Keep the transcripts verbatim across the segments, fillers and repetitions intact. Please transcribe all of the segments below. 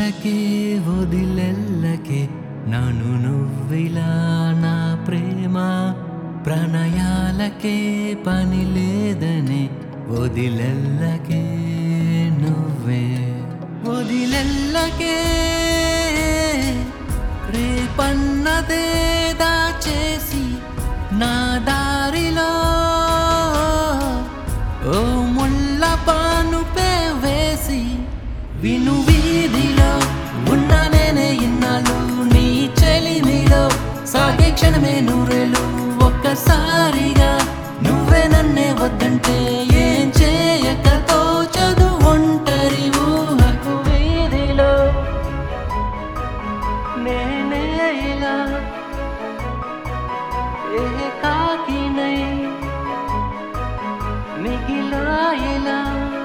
వదిలెల్లకే వదిలెల్లకే నన్ను నువ్విలా నా ప్రేమ ప్రణయాలకే పని లేదనే వదిలెల్లకే నువ్వే వదిలెల్లకే రేపన్నదే దాచేసి నా దారిలో ఓ ముళ్ళ పానుపే వేసి విను వీధిలో ఉన్న నేనే ఇన్నాళ్ళు నీ చెలిమిలో సాగే క్షణమే నూరేళ్ళు ఒక్కసారిగా నువ్వే నన్నే వద్దంటే ఏం చేయక తోచదు ఒంటరి ఊహకు వీధిలో నేనే ఇలా ఏకాకినై మిగిలాయిలా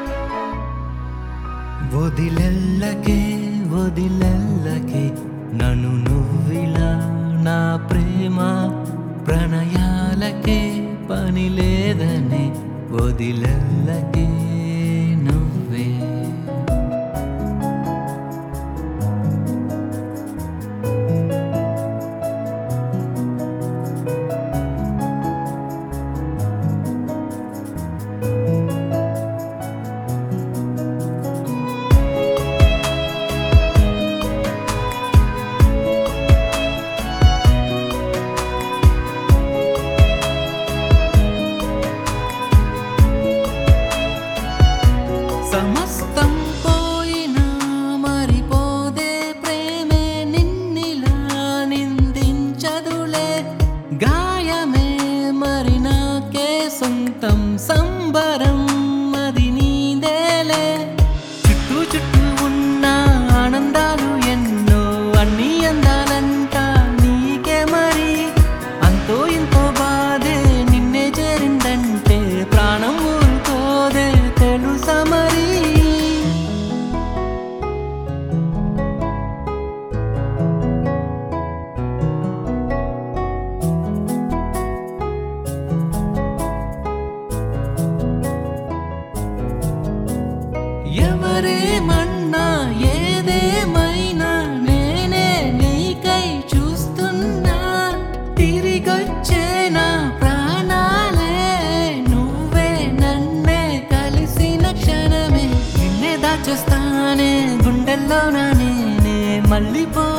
వదిలెల్లకే వదిలెల్లకే నన్ను నువ్విలా నా ప్రేమ ప్రణయాలకే పని లేదనే వదిలెల్లకే నువ్వే సమస్తం పోయినా మరిపోదే ప్రేమే నిన్నిలా నిందించదులే గాయమే మరి నాకే సొంతం సంబరం అది నీదేలే చుట్టూ చుట్టూ ఉన్న ఆనందాలు ఎన్నో అన్ని అందాలంట నీకే మరి అంతో ఇంతో బాధే నిన్నే చేరిందంటే ప్రాణం ఊరుకోదే తెలుసా మరి ఎవరేమన్నా ఏదేమైనా నేనే నీకై చూస్తున్నా తిరిగొచ్చే నా ప్రాణాలే నువ్వే నన్నే కలిసిన క్షణమే నిన్నే దాచేస్తానే గుండెల్లో నా నేనే మళ్ళీ పో